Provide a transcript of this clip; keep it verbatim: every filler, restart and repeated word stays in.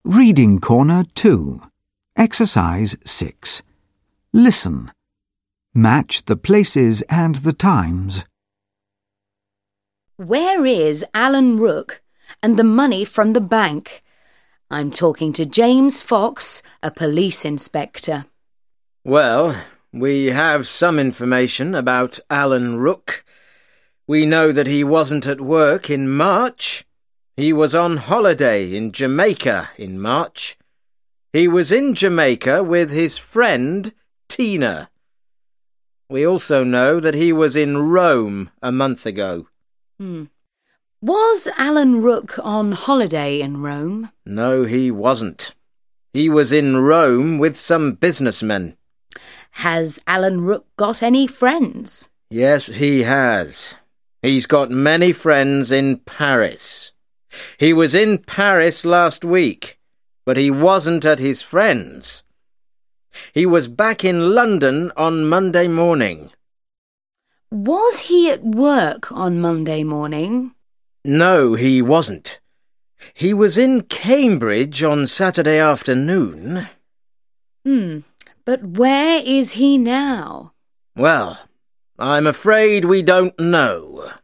Reading Corner two. Exercise six. Listen. Match the places and the times. Where is Alan Rook and the money from the bank? I'm talking to James Fox, a police inspector. Well, we have some information about Alan Rook. We know that he wasn't at work in March. He was on holiday in Jamaica in March. He was in Jamaica with his friend Tina. We also know that he was in Rome a month ago. Hmm. Was Alan Rook on holiday in Rome? No, he wasn't. He was in Rome with some businessmen. Has Alan Rook got any friends? Yes, he has. He's got many friends in Paris. He was in Paris last week, but he wasn't at his friends'. He was back in London on Monday morning. Was he at work on Monday morning? No, he wasn't. He was in Cambridge on Saturday afternoon. Hmm, but where is he now? Well, I'm afraid we don't know.